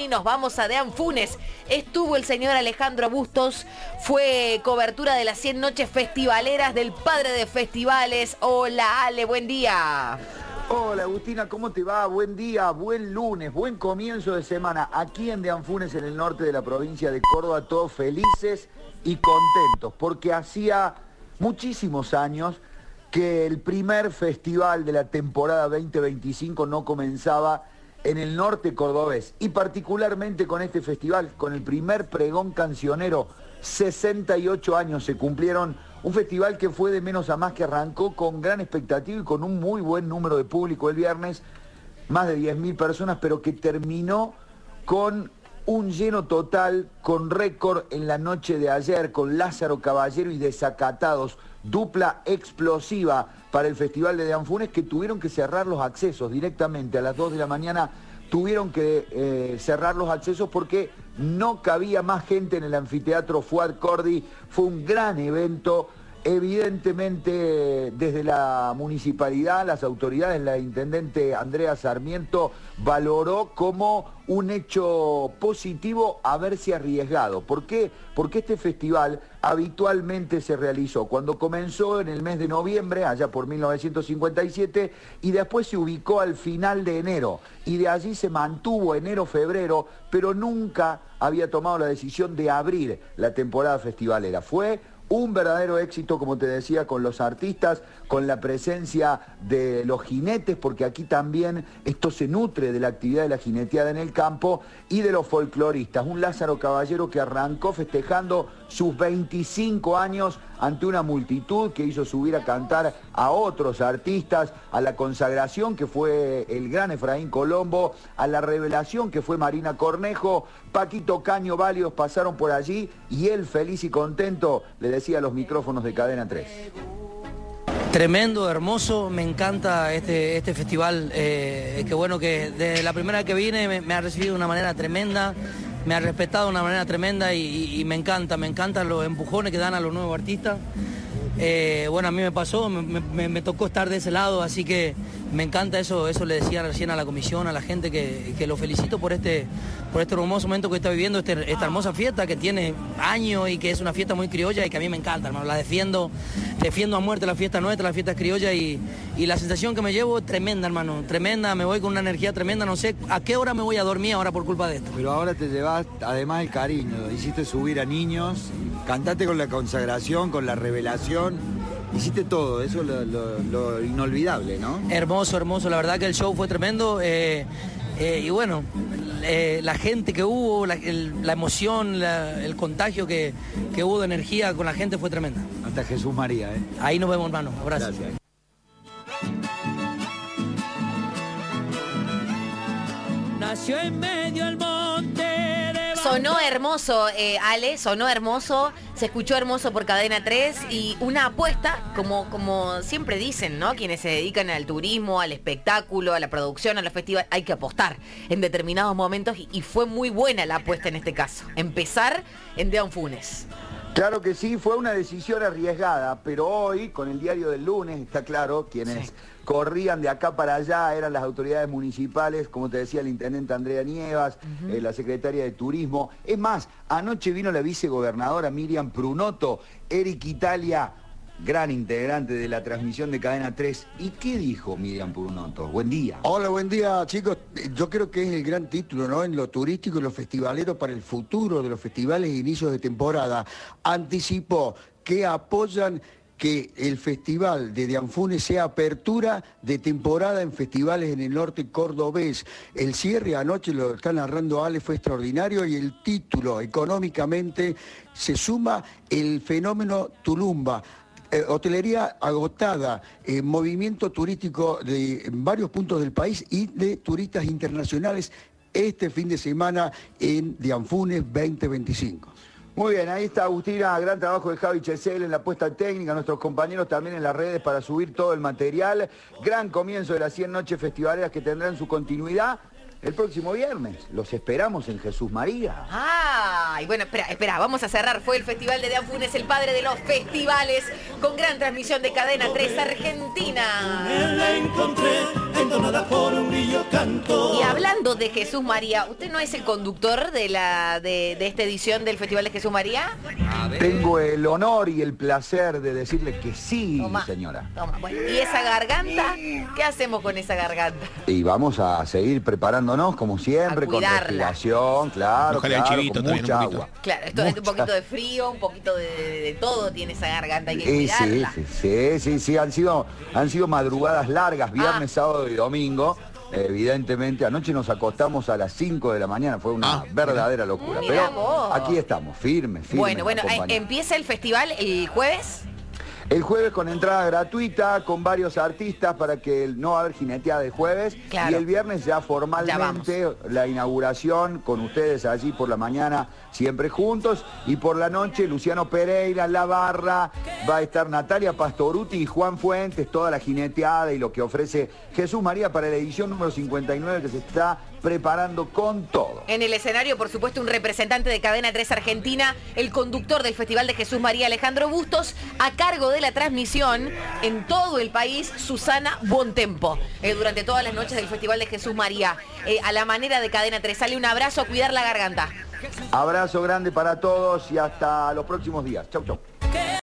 y nos vamos a De Anfunes. Estuvo el señor Alejandro Bustos, fue cobertura de las 100 noches festivaleras del padre de festivales. Hola Ale, buen día. Hola Agustina, ¿cómo te va? Buen día, buen lunes, buen comienzo de semana. Aquí en De Anfunes, en el norte de la provincia de Córdoba, todos felices y contentos, porque hacía muchísimos años que el primer festival de la temporada 2025 no comenzaba en el norte cordobés, y particularmente con este festival, con el primer pregón cancionero. 68 años se cumplieron, un festival que fue de menos a más, que arrancó con gran expectativa y con un muy buen número de público el viernes, más de 10.000 personas, pero que terminó con un lleno total, con récord en la noche de ayer, con Lázaro Caballero y Desacatados, dupla explosiva para el Festival de Anfunes, que tuvieron que cerrar los accesos directamente a las 2 de la mañana. Tuvieron que cerrar los accesos porque no cabía más gente en el anfiteatro Fuad Cordi. Fue un gran evento. Evidentemente, desde la municipalidad, las autoridades, la intendente Andrea Sarmiento valoró como un hecho positivo haberse arriesgado. ¿Por qué? Porque este festival habitualmente se realizó cuando comenzó en el mes de noviembre, allá por 1957, y después se ubicó al final de enero. Y de allí se mantuvo enero-febrero, pero nunca había tomado la decisión de abrir la temporada festivalera. Fue un verdadero éxito, como te decía, con los artistas, con la presencia de los jinetes, porque aquí también esto se nutre de la actividad de la jineteada en el campo, y de los folcloristas. Un Lázaro Caballero que arrancó festejando sus 25 años ante una multitud que hizo subir a cantar a otros artistas, a la consagración que fue el gran Efraín Colombo, a la revelación que fue Marina Cornejo. Paquito Caño, varios pasaron por allí, y él, feliz y contento, le decía a los micrófonos de Cadena 3. Tremendo, hermoso, me encanta este festival, que bueno, que desde la primera vez que vine me ha recibido de una manera tremenda, me ha respetado de una manera tremenda, y me encantan los empujones que dan a los nuevos artistas. Bueno, a mí me pasó, me tocó estar de ese lado, así que me encanta eso le decía recién a la comisión, a la gente, que lo felicito por este hermoso momento que está viviendo, esta hermosa fiesta que tiene años y que es una fiesta muy criolla y que a mí me encanta, hermano. La defiendo a muerte, la fiesta nuestra, la fiesta criolla, y la sensación que me llevo es tremenda, hermano, tremenda. Me voy con una energía tremenda, no sé a qué hora me voy a dormir ahora por culpa de esto. Pero ahora te llevas además el cariño, hiciste subir a niños, cantaste con la consagración, con la revelación. Hiciste todo, eso es lo inolvidable, ¿no? Hermoso, la verdad que el show fue tremendo, y bueno, la gente que hubo, la emoción, el contagio que hubo de energía con la gente fue tremenda. Hasta Jesús María, ¿eh? Ahí nos vemos, hermano, abrazo. Gracias. Nació en medio del monte. Sonó hermoso, Ale, sonó hermoso, se escuchó hermoso por Cadena 3, y una apuesta, como siempre dicen, ¿no? Quienes se dedican al turismo, al espectáculo, a la producción, a los festivales, hay que apostar en determinados momentos, y fue muy buena la apuesta en este caso. Empezar en De Anfunes. Claro que sí, fue una decisión arriesgada, pero hoy, con el diario del lunes, está claro, quienes corrían de acá para allá eran las autoridades municipales, como te decía, el intendente Andrea Nievas, la secretaria de Turismo. Es más, anoche vino la vicegobernadora Miriam Prunoto, Eric Italia, gran integrante de la transmisión de Cadena 3. ¿Y qué dijo Miriam Prunoto? Buen día. Hola, buen día, chicos. Yo creo que es el gran título, ¿no? En lo turístico y lo festivalero para el futuro de los festivales e inicios de temporada. Anticipó que apoyan que el festival de Anfunes sea apertura de temporada en festivales en el norte cordobés. El cierre anoche, lo está narrando Ale, fue extraordinario, y el título económicamente se suma el fenómeno Tulumba. Hotelería agotada, movimiento turístico de varios puntos del país y de turistas internacionales este fin de semana en De Anfunes 2025. Muy bien, ahí está Agustina, gran trabajo de Javi Chesel en la puesta técnica, nuestros compañeros también en las redes para subir todo el material. Gran comienzo de las 100 noches festivaleras que tendrán su continuidad el próximo viernes. Los esperamos en Jesús María. Ah, y bueno, espera, vamos a cerrar. Fue el Festival de Anfunes, el padre de los festivales, con gran transmisión de Cadena 3 Argentina. La encontré entonada por un grillo canto. Y hablando de Jesús María, ¿usted no es el conductor de esta edición del Festival de Jesús María? Tengo el honor y el placer de decirle que sí, Toma, señora. Toma. Bueno, ¿y esa garganta? ¿Qué hacemos con esa garganta? Y vamos a seguir preparándonos como siempre, A con cuidarla. respiración, claro, Ojalá el claro, chivito con también, mucha un poquito. agua. Claro, esto es un poquito de frío, un poquito de todo tiene esa garganta, hay que cuidarla. Sí, han sido madrugadas largas, viernes, sábado y domingo. Evidentemente, anoche nos acostamos a las 5 de la mañana, fue una verdadera locura. Mirá Pero vos. aquí estamos, firmes. Bueno, acompañando. empieza el festival el jueves. El jueves con entrada gratuita, con varios artistas para que no va a haber jineteada de jueves. Claro. Y el viernes ya formalmente la inauguración con ustedes allí por la mañana, siempre juntos. Y por la noche Luciano Pereira, La Barra, va a estar Natalia Pastoruti y Juan Fuentes, toda la jineteada y lo que ofrece Jesús María para la edición número 59 que se está preparando con todo. En el escenario, por supuesto, un representante de Cadena 3 Argentina, el conductor del Festival de Jesús María, Alejandro Bustos, a cargo de la transmisión en todo el país, Susana Bontempo. Durante todas las noches del Festival de Jesús María, a la manera de Cadena 3. Sale un abrazo a cuidar la garganta. Abrazo grande para todos y hasta los próximos días. Chau, chau.